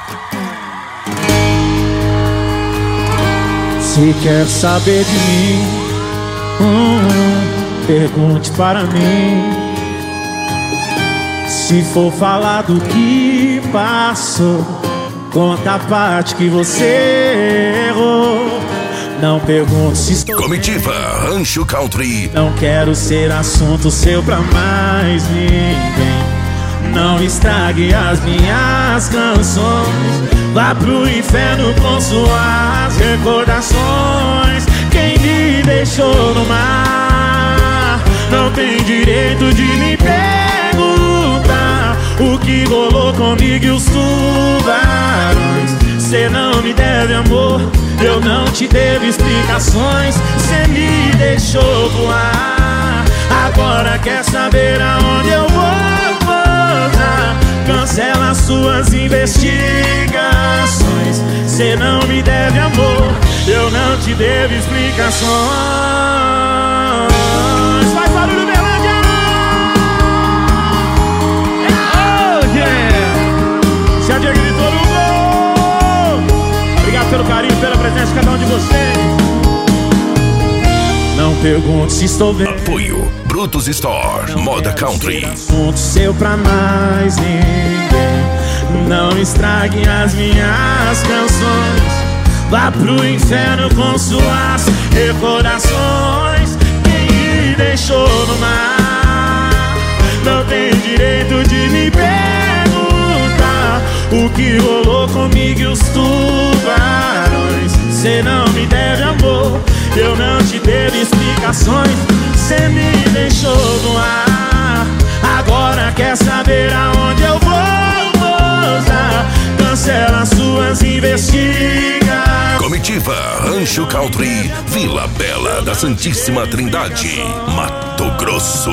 Se quer saber de mim, pergunte para mim. Se for falar do que passou, conta a parte que você errou. Não pergunte se estou Comitiva Rancho Country. Não quero ser assunto seu pra mais ninguém. Não estrague as minhas canções. Vá pro inferno com suas recordações. Quem me deixou no mar não tem direito de me perguntar o que rolou comigo e os tubarões. Cê não me deve amor, eu não te devo explicações. Cê me deixou voar, agora quer saber aonde eu vou pousar. Cancela suas investigações. Cê não me deve amor, eu não te devo explicações. Faz barulho, Berlândia! Oh, yeah! Se a Diego gritou no gol. Obrigado pelo carinho, pela presença de cada um de vocês. Não pergunte se estou bem. Apoio Brutus Store, não Moda Country. Assunto seu pra mais ninguém. Não estrague as minhas canções. Vá pro inferno com suas recordações. Quem me deixou no mar não tem direito de me perguntar o que rolou comigo e os tubarões. Cê não me deve amor, eu não te devo explicações. Cê me deixou no ar, agora quer saber aonde eu vou pousar. Cancela suas investigações. Comitiva Rancho Country, Vila Bela da Santíssima Trindade, Mato Grosso.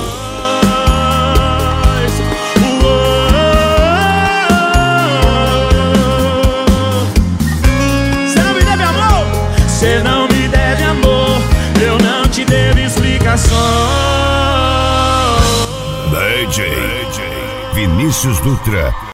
Cê não me deve amor, eu não te devo explicações. DJ Vinícius Dutra.